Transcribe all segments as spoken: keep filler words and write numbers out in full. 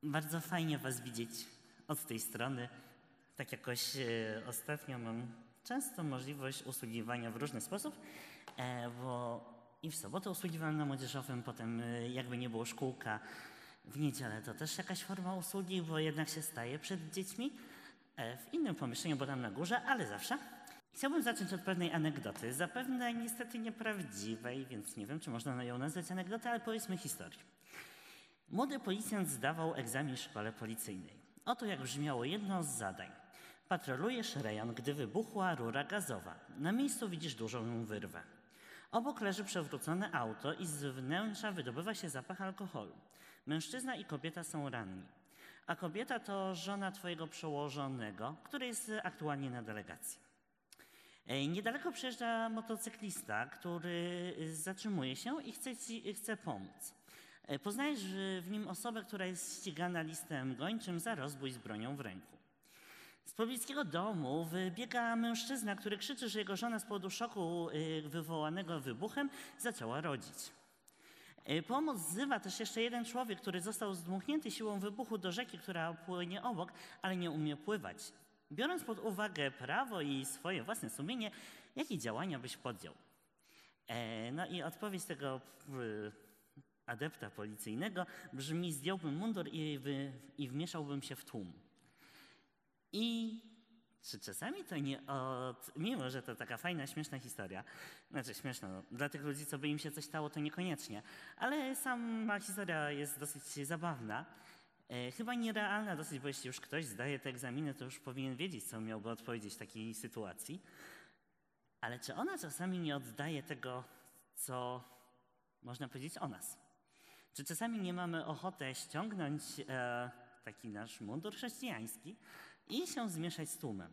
Bardzo fajnie was widzieć od tej strony. Tak jakoś e, ostatnio mam często możliwość usługiwania w różny sposób, e, bo i w sobotę usługiwałem na młodzieżowym, potem e, jakby nie było szkółka. W niedzielę to też jakaś forma usługi, bo jednak się staje przed dziećmi. E, w innym pomieszczeniu, bo tam na górze, ale zawsze. Chciałbym zacząć od pewnej anegdoty, zapewne niestety nieprawdziwej, więc nie wiem, czy można ją nazwać anegdotą, ale powiedzmy historii. Młody policjant zdawał egzamin w szkole policyjnej. Oto jak brzmiało jedno z zadań. Patrolujesz rejon, gdy wybuchła rura gazowa. Na miejscu widzisz dużą wyrwę. Obok leży przewrócone auto i z wnętrza wydobywa się zapach alkoholu. Mężczyzna i kobieta są ranni. A kobieta to żona twojego przełożonego, który jest aktualnie na delegacji. Niedaleko przejeżdża motocyklista, który zatrzymuje się i chce, ci, chce pomóc. Poznajesz w nim osobę, która jest ścigana listem gończym za rozbój z bronią w ręku. Z pobliskiego domu wybiega mężczyzna, który krzyczy, że jego żona z powodu szoku wywołanego wybuchem zaczęła rodzić. Pomoc wzywa też jeszcze jeden człowiek, który został zdmuchnięty siłą wybuchu do rzeki, która płynie obok, ale nie umie pływać. Biorąc pod uwagę prawo i swoje własne sumienie, jakie działania byś podjął? No i odpowiedź tego adepta policyjnego brzmi: zdjąłbym mundur i, wy, i wmieszałbym się w tłum. I czy czasami to nie od... Mimo, że to taka fajna, śmieszna historia, znaczy śmieszna, no, dla tych ludzi, co by im się coś stało, to niekoniecznie, ale sama historia jest dosyć zabawna, e, chyba nierealna dosyć, bo jeśli już ktoś zdaje te egzaminy, to już powinien wiedzieć, co miałby odpowiedzieć w takiej sytuacji. Ale czy ona czasami nie oddaje tego, co można powiedzieć o nas? Czy czasami nie mamy ochoty ściągnąć e, taki nasz mundur chrześcijański i się zmieszać z tłumem?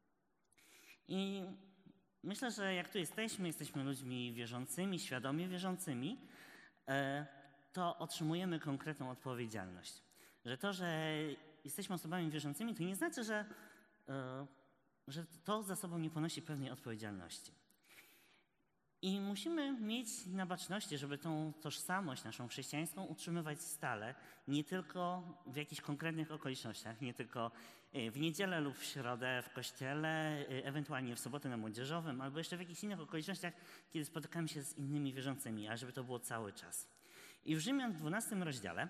I myślę, że jak tu jesteśmy, jesteśmy ludźmi wierzącymi, świadomie wierzącymi, e, to otrzymujemy konkretną odpowiedzialność. Że to, że jesteśmy osobami wierzącymi, to nie znaczy, że, e, że to za sobą nie ponosi pewnej odpowiedzialności. I musimy mieć na baczności, żeby tą tożsamość naszą chrześcijańską utrzymywać stale, nie tylko w jakichś konkretnych okolicznościach, nie tylko w niedzielę lub w środę w kościele, ewentualnie w sobotę na młodzieżowym, albo jeszcze w jakichś innych okolicznościach, kiedy spotykamy się z innymi wierzącymi, a żeby to było cały czas. I w Rzymian w dwunastym rozdziale,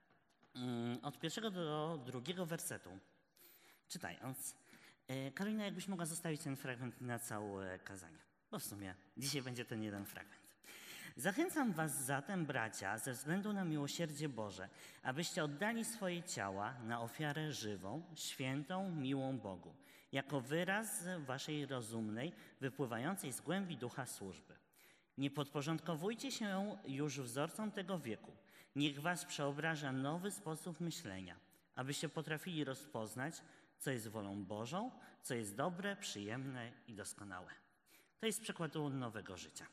od pierwszego do drugiego wersetu, czytając, Karolina, jakbyś mogła zostawić ten fragment na całe kazanie. Bo w sumie dzisiaj będzie ten jeden fragment. Zachęcam was zatem, bracia, ze względu na miłosierdzie Boże, abyście oddali swoje ciała na ofiarę żywą, świętą, miłą Bogu, jako wyraz waszej rozumnej, wypływającej z głębi ducha służby. Nie podporządkowujcie się już wzorcom tego wieku. Niech was przeobraża nowy sposób myślenia, abyście potrafili rozpoznać, co jest wolą Bożą, co jest dobre, przyjemne i doskonałe. To jest przykładu nowego życia.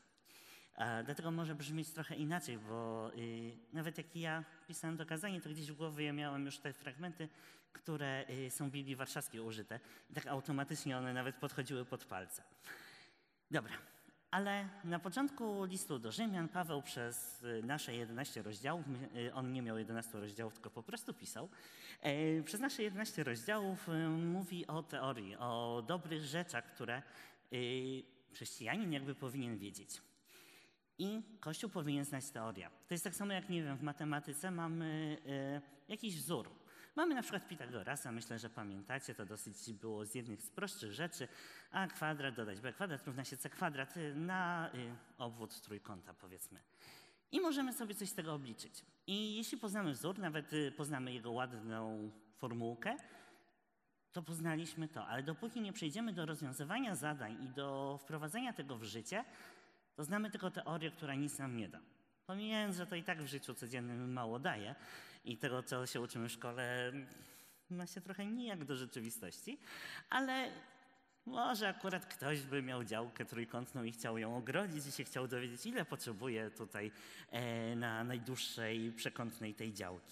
A dlatego może brzmieć trochę inaczej, bo y, nawet jak ja pisałem to kazanie, to gdzieś w głowie ja miałem już te fragmenty, które y, są w Biblii Warszawskiej użyte. I tak automatycznie one nawet podchodziły pod palce. Dobra, ale na początku listu do Rzymian Paweł przez y, nasze jedenaście rozdziałów, y, on nie miał jedenastu rozdziałów, tylko po prostu pisał, y, przez nasze jedenaście rozdziałów y, mówi o teorii, o dobrych rzeczach, które y, chrześcijanin jakby powinien wiedzieć. I Kościół powinien znać teorię. To jest tak samo jak, nie wiem, w matematyce mamy y, jakiś wzór. Mamy na przykład Pitagorasa, myślę, że pamiętacie, to dosyć było z jednych z prostszych rzeczy. A kwadrat dodać b kwadrat równa się c kwadrat na y, obwód trójkąta, powiedzmy. I możemy sobie coś z tego obliczyć. I jeśli poznamy wzór, nawet y, poznamy jego ładną formułkę, to poznaliśmy to. Ale dopóki nie przejdziemy do rozwiązywania zadań i do wprowadzenia tego w życie, to znamy tylko teorię, która nic nam nie da. Pomijając, że to i tak w życiu codziennym mało daje i tego, co się uczymy w szkole, ma się trochę nijak do rzeczywistości, ale może akurat ktoś by miał działkę trójkątną i chciał ją ogrodzić i się chciał dowiedzieć, ile potrzebuje tutaj e, na najdłuższej przekątnej tej działki.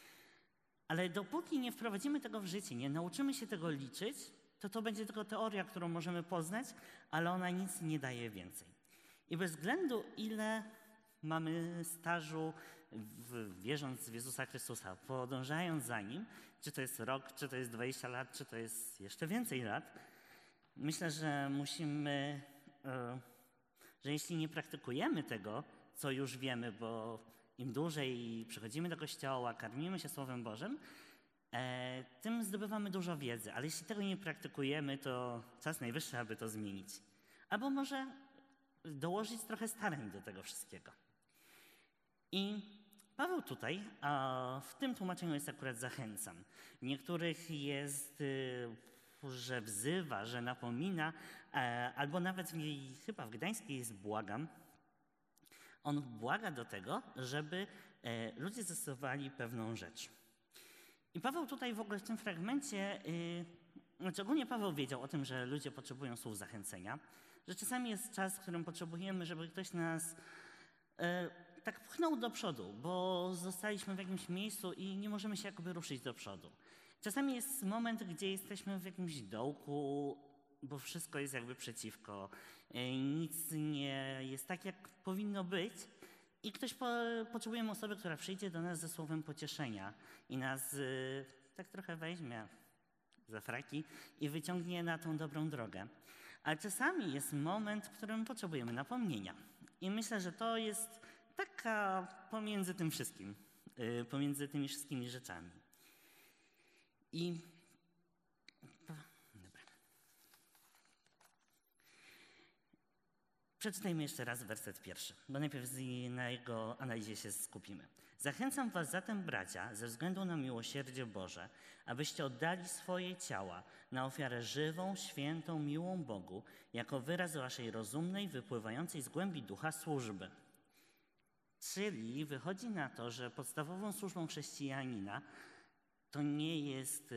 Ale dopóki nie wprowadzimy tego w życie, nie nauczymy się tego liczyć, to to będzie tylko teoria, którą możemy poznać, ale ona nic nie daje więcej. I bez względu ile mamy stażu, w, wierząc w Jezusa Chrystusa, podążając za Nim, czy to jest rok, czy to jest dwadzieścia lat, czy to jest jeszcze więcej lat, myślę, że musimy, że jeśli nie praktykujemy tego, co już wiemy, bo im dłużej przychodzimy do kościoła, karmimy się Słowem Bożym, tym zdobywamy dużo wiedzy, ale jeśli tego nie praktykujemy, to czas najwyższy, aby to zmienić. Albo może dołożyć trochę starań do tego wszystkiego. I Paweł tutaj, a w tym tłumaczeniu jest akurat zachęcam. W niektórych jest, że wzywa, że napomina, albo nawet w niej, chyba w Gdańskiej jest błagam. On błaga do tego, żeby ludzie zastosowali pewną rzecz. I Paweł tutaj w ogóle w tym fragmencie, yy, szczególnie Paweł wiedział o tym, że ludzie potrzebują słów zachęcenia, że czasami jest czas, w którym potrzebujemy, żeby ktoś nas yy, tak pchnął do przodu, bo zostaliśmy w jakimś miejscu i nie możemy się jakby ruszyć do przodu. Czasami jest moment, gdzie jesteśmy w jakimś dołku, bo wszystko jest jakby przeciwko, yy, nic nie jest tak, jak powinno być. I ktoś po, potrzebujemy osoby, która przyjdzie do nas ze słowem pocieszenia i nas y, tak trochę weźmie za fraki i wyciągnie na tą dobrą drogę. Ale czasami jest moment, w którym potrzebujemy napomnienia. I myślę, że to jest taka pomiędzy tym wszystkim, y, pomiędzy tymi wszystkimi rzeczami. I przeczytajmy jeszcze raz werset pierwszy, bo najpierw na jego analizie się skupimy. Zachęcam was zatem, bracia, ze względu na miłosierdzie Boże, abyście oddali swoje ciała na ofiarę żywą, świętą, miłą Bogu, jako wyraz waszej rozumnej, wypływającej z głębi ducha służby. Czyli wychodzi na to, że podstawową służbą chrześcijanina to nie jest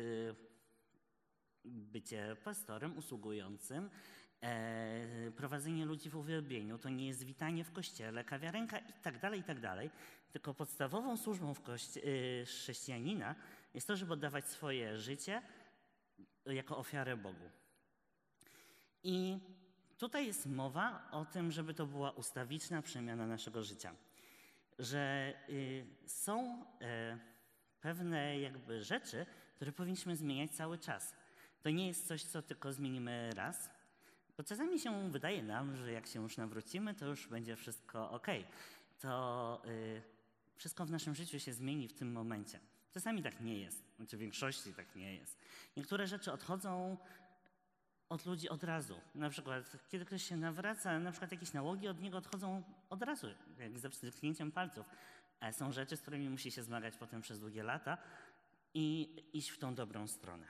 bycie pastorem usługującym, E, prowadzenie ludzi w uwielbieniu, to nie jest witanie w kościele, kawiarenka i tak dalej, i tak dalej. Tylko podstawową służbą w kości- y, chrześcijanina jest to, żeby oddawać swoje życie jako ofiarę Bogu. I tutaj jest mowa o tym, żeby to była ustawiczna przemiana naszego życia. Że y, są y, pewne jakby rzeczy, które powinniśmy zmieniać cały czas. To nie jest coś, co tylko zmienimy raz. Bo czasami się wydaje nam, że jak się już nawrócimy, to już będzie wszystko ok. To y, wszystko w naszym życiu się zmieni w tym momencie. Czasami tak nie jest, znaczy w większości tak nie jest. Niektóre rzeczy odchodzą od ludzi od razu. Na przykład, kiedy ktoś się nawraca, na przykład jakieś nałogi od niego odchodzą od razu, jak ze wstrzyknięciem palców. A są rzeczy, z którymi musi się zmagać potem przez długie lata i iść w tą dobrą stronę.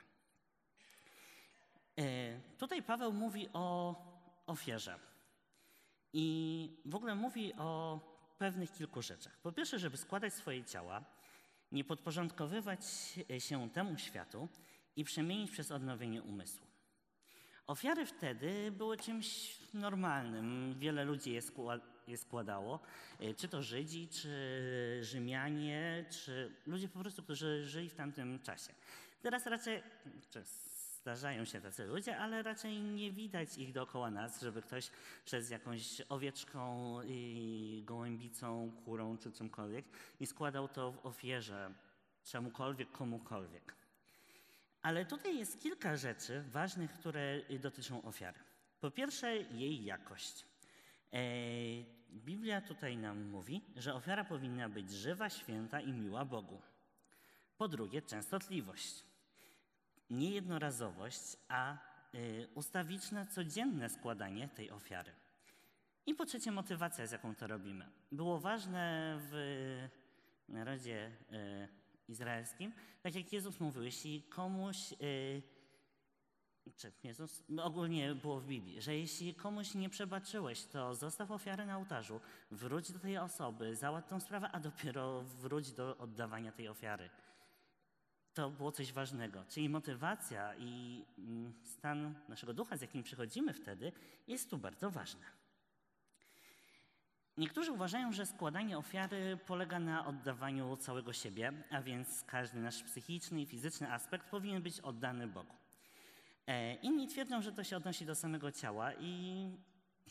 Tutaj Paweł mówi o ofierze i w ogóle mówi o pewnych kilku rzeczach. Po pierwsze, żeby składać swoje ciała, nie podporządkowywać się temu światu i przemienić przez odnowienie umysłu. Ofiary wtedy były czymś normalnym. Wiele ludzi je, skła- je składało, czy to Żydzi, czy Rzymianie, czy ludzie po prostu, którzy żyli w tamtym czasie. Teraz raczej... Czy Zdarzają się tacy ludzie, ale raczej nie widać ich dookoła nas, żeby ktoś przez jakąś owieczką, i gołębicą, kurą czy czymkolwiek i składał to w ofierze czemukolwiek, komukolwiek. Ale tutaj jest kilka rzeczy ważnych, które dotyczą ofiary. Po pierwsze, jej jakość. Biblia tutaj nam mówi, że ofiara powinna być żywa, święta i miła Bogu. Po drugie, częstotliwość. Nie jednorazowość, a y, ustawiczne, codzienne składanie tej ofiary. I po trzecie, motywacja, z jaką to robimy. Było ważne w narodzie y, izraelskim, tak jak Jezus mówił, jeśli komuś, y, czy Jezus, no ogólnie było w Biblii, że jeśli komuś nie przebaczyłeś, to zostaw ofiarę na ołtarzu, wróć do tej osoby, załatw tą sprawę, a dopiero wróć do oddawania tej ofiary. To było coś ważnego, czyli motywacja i stan naszego ducha, z jakim przychodzimy wtedy, jest tu bardzo ważne. Niektórzy uważają, że składanie ofiary polega na oddawaniu całego siebie, a więc każdy nasz psychiczny i fizyczny aspekt powinien być oddany Bogu. Inni twierdzą, że to się odnosi do samego ciała i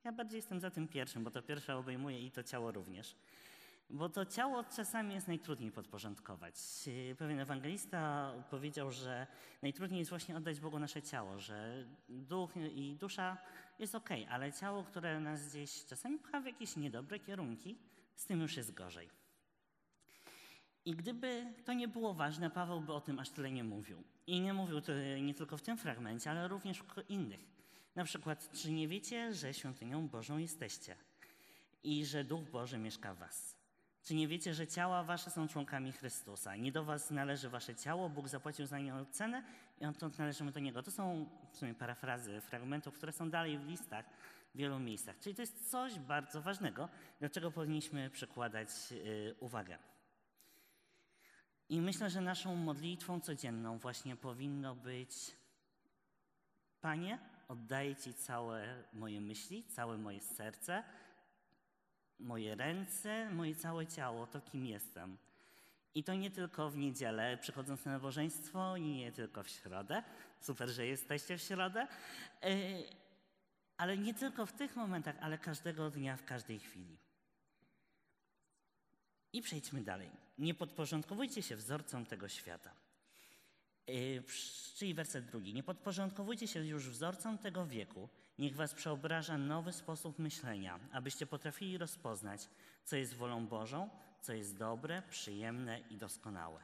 Ja bardziej jestem za tym pierwszym, bo to pierwsze obejmuje i to ciało również. Bo to ciało czasami jest najtrudniej podporządkować. Pewien ewangelista powiedział, że najtrudniej jest właśnie oddać Bogu nasze ciało, że duch i dusza jest okej, ale ciało, które nas gdzieś czasami pcha w jakieś niedobre kierunki, z tym już jest gorzej. I gdyby to nie było ważne, Paweł by o tym aż tyle nie mówił. I nie mówił to nie tylko w tym fragmencie, ale również w innych. Na przykład, czy nie wiecie, że świątynią Bożą jesteście i że Duch Boży mieszka w was? Czy nie wiecie, że ciała wasze są członkami Chrystusa? Nie do was należy wasze ciało, Bóg zapłacił za nie cenę i odtąd należymy do Niego. To są w sumie parafrazy fragmentów, które są dalej w listach w wielu miejscach. Czyli to jest coś bardzo ważnego, do czego powinniśmy przykładać yy, uwagę. I myślę, że naszą modlitwą codzienną właśnie powinno być: Panie, oddaję Ci całe moje myśli, całe moje serce, moje ręce, moje całe ciało, to kim jestem. I to nie tylko w niedzielę, przychodząc na nabożeństwo, i nie tylko w środę. Super, że jesteście w środę. Ale nie tylko w tych momentach, ale każdego dnia, w każdej chwili. I przejdźmy dalej. Nie podporządkowujcie się wzorcom tego świata. Czyli werset drugi. Nie podporządkowujcie się już wzorcom tego wieku. Niech was przeobraża nowy sposób myślenia, abyście potrafili rozpoznać, co jest wolą Bożą, co jest dobre, przyjemne i doskonałe.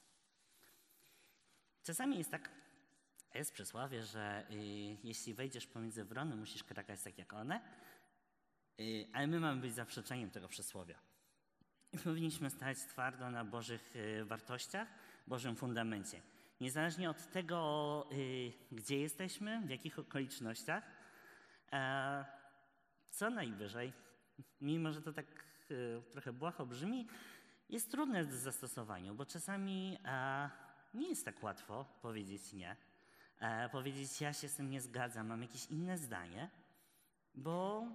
Czasami jest tak, jest przysłowie, że y, jeśli wejdziesz pomiędzy wrony, musisz krakać tak jak one, y, ale my mamy być zaprzeczeniem tego przysłowia. I powinniśmy stać twardo na Bożych y, wartościach, Bożym fundamencie. Niezależnie od tego, y, gdzie jesteśmy, w jakich okolicznościach, e, co najwyżej, mimo że to tak y, trochę błaho brzmi, jest trudne w zastosowaniu, bo czasami e, nie jest tak łatwo powiedzieć nie, e, powiedzieć ja się z tym nie zgadzam, mam jakieś inne zdanie, bo,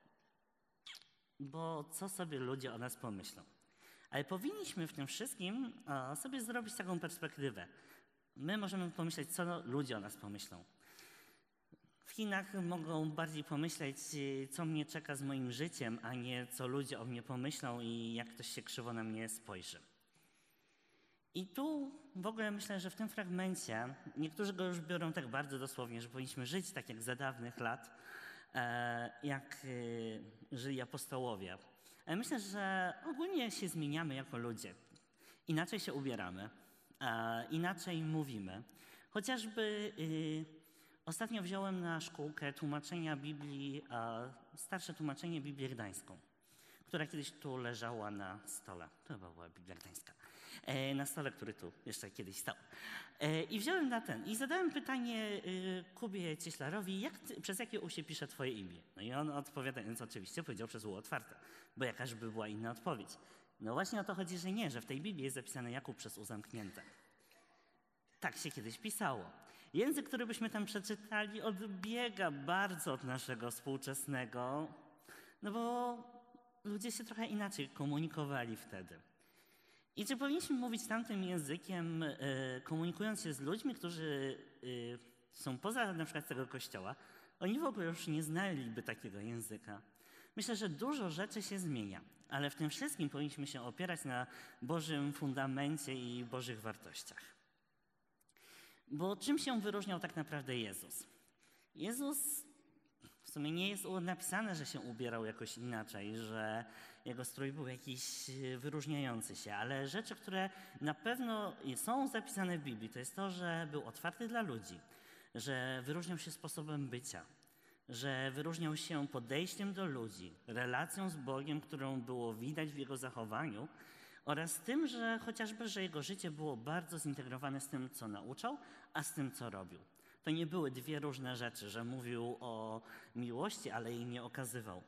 bo co sobie ludzie o nas pomyślą. Ale powinniśmy w tym wszystkim o, sobie zrobić taką perspektywę. My możemy pomyśleć, co ludzie o nas pomyślą. W Chinach mogą bardziej pomyśleć, co mnie czeka z moim życiem, a nie co ludzie o mnie pomyślą i jak ktoś się krzywo na mnie spojrzy. I tu w ogóle myślę, że w tym fragmencie niektórzy go już biorą tak bardzo dosłownie, że powinniśmy żyć tak jak za dawnych lat, jak żyli apostołowie. Ale myślę, że ogólnie się zmieniamy jako ludzie. Inaczej się ubieramy, inaczej mówimy. Chociażby ostatnio wziąłem na szkółkę tłumaczenia Biblii, starsze tłumaczenie Biblii Gdańską, która kiedyś tu leżała na stole. To chyba była Biblia Gdańska. Na stole, który tu jeszcze kiedyś stał. I wziąłem na ten i zadałem pytanie Kubie Cieślarowi, jak ty, przez jakie U się pisze twoje imię? No i on odpowiadając oczywiście powiedział przez U otwarte, bo jakaż by była inna odpowiedź. No właśnie o to chodzi, że nie, że w tej Biblii jest zapisane Jakub przez U zamknięte. Tak się kiedyś pisało. Język, który byśmy tam przeczytali, odbiega bardzo od naszego współczesnego, no bo ludzie się trochę inaczej komunikowali wtedy. I czy powinniśmy mówić tamtym językiem, y, komunikując się z ludźmi, którzy y, są poza na przykład tego kościoła, oni w ogóle już nie znaliby takiego języka. Myślę, że dużo rzeczy się zmienia, ale w tym wszystkim powinniśmy się opierać na Bożym fundamencie i Bożych wartościach. Bo czym się wyróżniał tak naprawdę Jezus? Jezus w sumie nie jest napisane, że się ubierał jakoś inaczej, że jego strój był jakiś wyróżniający się, ale rzeczy, które na pewno są zapisane w Biblii, to jest to, że był otwarty dla ludzi, że wyróżniał się sposobem bycia, że wyróżniał się podejściem do ludzi, relacją z Bogiem, którą było widać w jego zachowaniu, oraz tym, że chociażby, że jego życie było bardzo zintegrowane z tym, co nauczał, a z tym, co robił. To nie były dwie różne rzeczy, że mówił o miłości, ale jej nie okazywał.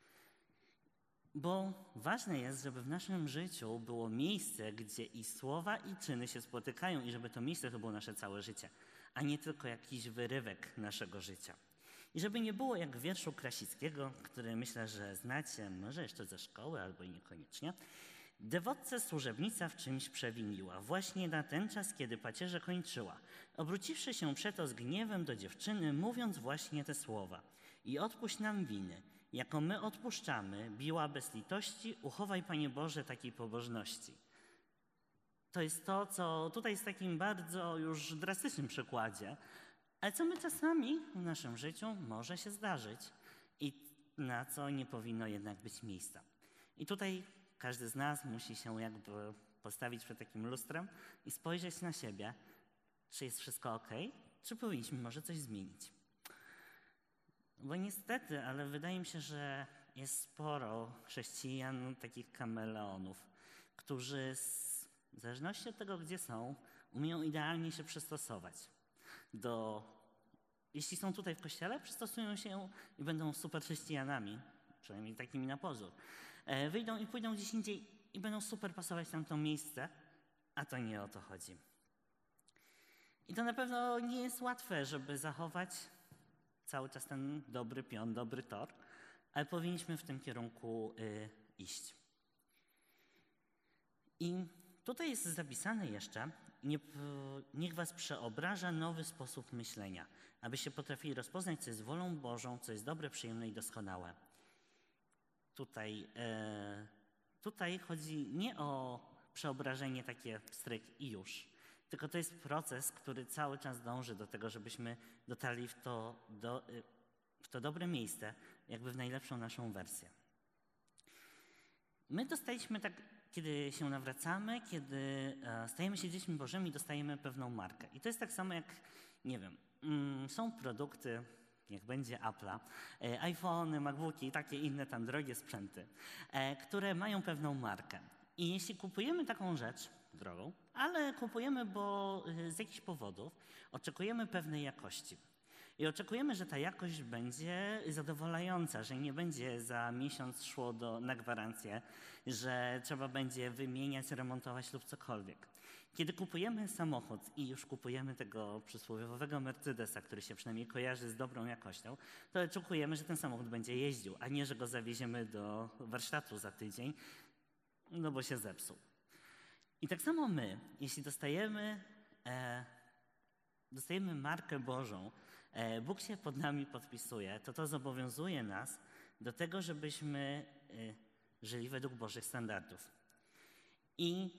Bo ważne jest, żeby w naszym życiu było miejsce, gdzie i słowa, i czyny się spotykają i żeby to miejsce to było nasze całe życie, a nie tylko jakiś wyrywek naszego życia. I żeby nie było jak w wierszu Krasickiego, który myślę, że znacie może jeszcze ze szkoły albo i niekoniecznie. Dewotce służebnica w czymś przewiniła, właśnie na ten czas, kiedy pacierze kończyła, obróciwszy się przeto z gniewem do dziewczyny, mówiąc właśnie te słowa: i odpuść nam winy, Jako my odpuszczamy, biła bez litości, uchowaj, Panie Boże, takiej pobożności. To jest to, co tutaj jest w takim bardzo już drastycznym przykładzie, ale co my czasami w naszym życiu może się zdarzyć i na co nie powinno jednak być miejsca. I tutaj każdy z nas musi się jakby postawić przed takim lustrem i spojrzeć na siebie, czy jest wszystko ok, czy powinniśmy może coś zmienić. Bo niestety, ale wydaje mi się, że jest sporo chrześcijan, takich kameleonów, którzy w zależności od tego, gdzie są, umieją idealnie się przystosować do... Jeśli są tutaj w kościele, przystosują się i będą super chrześcijanami, przynajmniej takimi na pozór. E, wyjdą i pójdą gdzieś indziej i będą super pasować tam to miejsce, a to nie o to chodzi. I to na pewno nie jest łatwe, żeby zachować cały czas ten dobry pion, dobry tor, ale powinniśmy w tym kierunku y, iść. I tutaj jest zapisane jeszcze, nie, niech was przeobraża nowy sposób myślenia, abyście potrafili rozpoznać, co jest wolą Bożą, co jest dobre, przyjemne i doskonałe. Tutaj, e, tutaj chodzi nie o przeobrażenie takie stryk i już, tylko to jest proces, który cały czas dąży do tego, żebyśmy dotarli w to, do, w to dobre miejsce, jakby w najlepszą naszą wersję. My dostaliśmy tak, kiedy się nawracamy, kiedy stajemy się dziećmi Bożymi, dostajemy pewną markę. I to jest tak samo jak, nie wiem, są produkty, niech będzie Apple'a, iPhony, MacBooki i takie inne tam drogie sprzęty, które mają pewną markę. I jeśli kupujemy taką rzecz drogą, ale kupujemy, bo z jakichś powodów oczekujemy pewnej jakości. I oczekujemy, że ta jakość będzie zadowalająca, że nie będzie za miesiąc szło do, na gwarancję, że trzeba będzie wymieniać, remontować lub cokolwiek. Kiedy kupujemy samochód i już kupujemy tego przysłowiowego Mercedesa, który się przynajmniej kojarzy z dobrą jakością, to oczekujemy, że ten samochód będzie jeździł, a nie, że go zawieziemy do warsztatu za tydzień, no bo się zepsuł. I tak samo my, jeśli dostajemy, e, dostajemy markę Bożą, e, Bóg się pod nami podpisuje, to to zobowiązuje nas do tego, żebyśmy e, żyli według Bożych standardów. I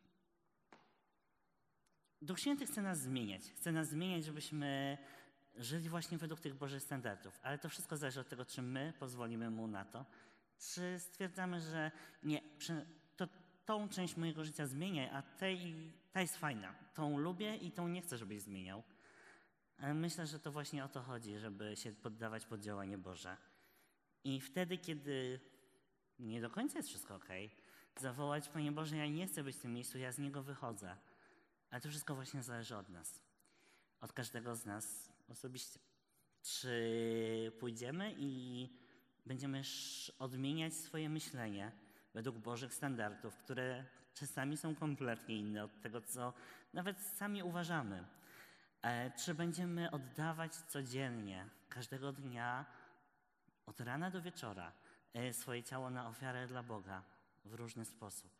Duch Święty chce nas zmieniać. Chce nas zmieniać, żebyśmy żyli właśnie według tych Bożych standardów. Ale to wszystko zależy od tego, czy my pozwolimy Mu na to, czy stwierdzamy, że nie, to tą część mojego życia zmieniaj, a tej, ta jest fajna. Tą lubię i tą nie chcę, żebyś zmieniał. Ale myślę, że to właśnie o to chodzi, żeby się poddawać pod działanie Boże. I wtedy, kiedy nie do końca jest wszystko okej, zawołać, Panie Boże, ja nie chcę być w tym miejscu, ja z niego wychodzę. Ale to wszystko właśnie zależy od nas. Od każdego z nas osobiście. Czy pójdziemy i będziemy odmieniać swoje myślenie według Bożych standardów, które czasami są kompletnie inne od tego, co nawet sami uważamy. E, czy będziemy oddawać codziennie, każdego dnia, od rana do wieczora, e, swoje ciało na ofiarę dla Boga w różny sposób.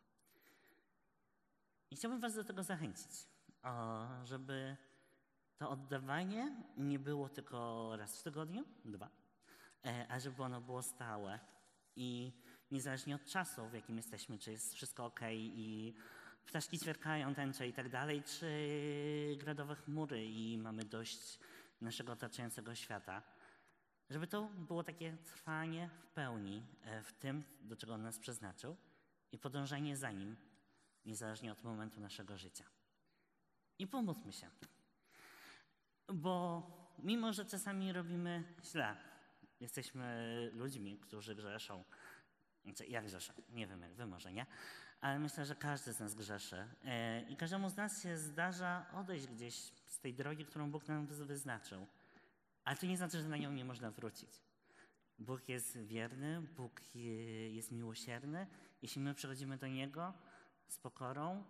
I chciałbym was do tego zachęcić, o, żeby to oddawanie nie było tylko raz w tygodniu, dwa, e, a żeby ono było stałe i niezależnie od czasu, w jakim jesteśmy, czy jest wszystko okej i ptaszki ćwierkają, tęcze i tak dalej, czy gradowe chmury i mamy dość naszego otaczającego świata. Żeby to było takie trwanie w pełni w tym, do czego On nas przeznaczył i podążanie za Nim, niezależnie od momentu naszego życia. I pomódlmy się. Bo mimo, że czasami robimy źle, jesteśmy ludźmi, którzy grzeszą, znaczy ja grzeszę, nie wiem jak wy może, nie? Ale myślę, że każdy z nas grzeszy i każdemu z nas się zdarza odejść gdzieś z tej drogi, którą Bóg nam wyznaczył. Ale to nie znaczy, że na nią nie można wrócić. Bóg jest wierny, Bóg jest miłosierny. Jeśli my przychodzimy do Niego z pokorą,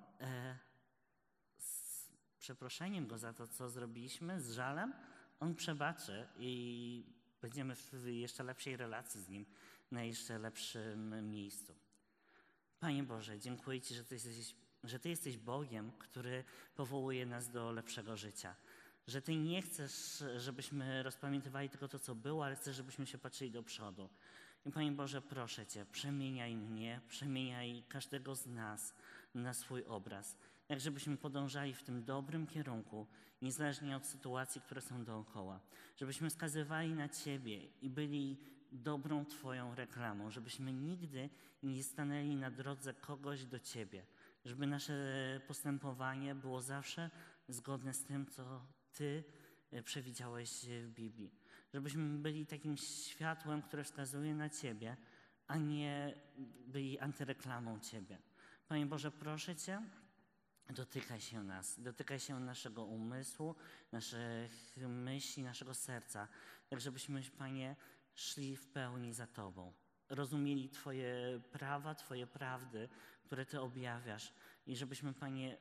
z przeproszeniem Go za to, co zrobiliśmy, z żalem, On przebaczy i będziemy w jeszcze lepszej relacji z Nim, na jeszcze lepszym miejscu. Panie Boże, dziękuję Ci, że Ty jesteś, że Ty jesteś Bogiem, który powołuje nas do lepszego życia. Że Ty nie chcesz, żebyśmy rozpamiętywali tylko to, co było, ale chcesz, żebyśmy się patrzyli do przodu. I Panie Boże, proszę Cię, przemieniaj mnie, przemieniaj każdego z nas na swój obraz. Tak, żebyśmy podążali w tym dobrym kierunku, niezależnie od sytuacji, które są dookoła. Żebyśmy skazywali na Ciebie i byli dobrą Twoją reklamą. Żebyśmy nigdy nie stanęli na drodze kogoś do Ciebie. Żeby nasze postępowanie było zawsze zgodne z tym, co Ty przewidziałeś w Biblii. Żebyśmy byli takim światłem, które wskazuje na Ciebie, a nie byli antyreklamą Ciebie. Panie Boże, proszę Cię, dotykaj się nas, dotykaj się naszego umysłu, naszych myśli, naszego serca, tak żebyśmy, Panie, szli w pełni za Tobą. Rozumieli Twoje prawa, Twoje prawdy, które Ty objawiasz i żebyśmy, Panie,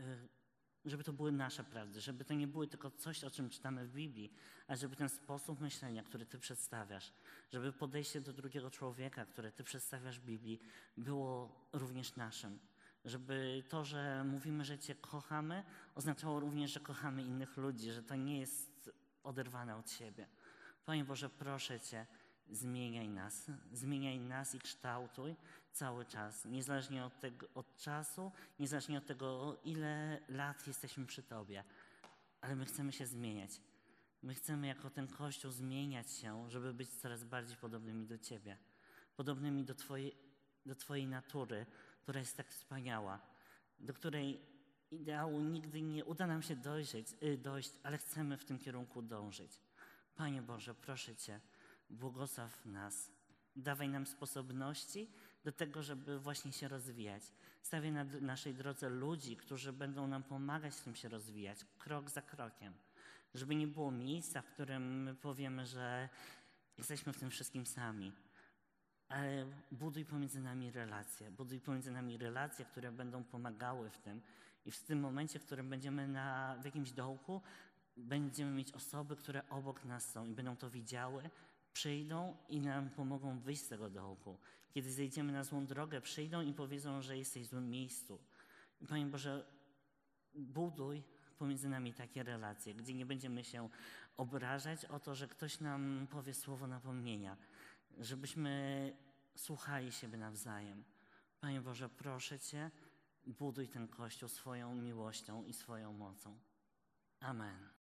żeby to były nasze prawdy, żeby to nie były tylko coś, o czym czytamy w Biblii, a żeby ten sposób myślenia, który Ty przedstawiasz, żeby podejście do drugiego człowieka, które Ty przedstawiasz w Biblii, było również naszym. Żeby to, że mówimy, że Cię kochamy, oznaczało również, że kochamy innych ludzi, że to nie jest oderwane od siebie. Panie Boże, proszę Cię, zmieniaj nas, zmieniaj nas i kształtuj cały czas, niezależnie od, tego, od czasu, niezależnie od tego, ile lat jesteśmy przy Tobie. Ale my chcemy się zmieniać. My chcemy jako ten Kościół zmieniać się, żeby być coraz bardziej podobnymi do Ciebie. Podobnymi do Twojej, do Twojej natury, która jest tak wspaniała, do której ideału nigdy nie uda nam się dojrzeć, dojść, ale chcemy w tym kierunku dążyć. Panie Boże, proszę Cię, błogosław nas. Dawaj nam sposobności do tego, żeby właśnie się rozwijać. Stawiaj na naszej drodze ludzi, którzy będą nam pomagać w tym się rozwijać, krok za krokiem. Żeby nie było miejsca, w którym my powiemy, że jesteśmy w tym wszystkim sami. Ale buduj pomiędzy nami relacje. Buduj pomiędzy nami relacje, które będą pomagały w tym. I w tym momencie, w którym będziemy na, w jakimś dołku, będziemy mieć osoby, które obok nas są i będą to widziały, przyjdą i nam pomogą wyjść z tego dołku. Kiedy zejdziemy na złą drogę, przyjdą i powiedzą, że jesteś w złym miejscu. I Panie Boże, buduj pomiędzy nami takie relacje, gdzie nie będziemy się obrażać o to, że ktoś nam powie słowo napomnienia, żebyśmy słuchali siebie nawzajem. Panie Boże, proszę Cię, buduj ten Kościół swoją miłością i swoją mocą. Amen.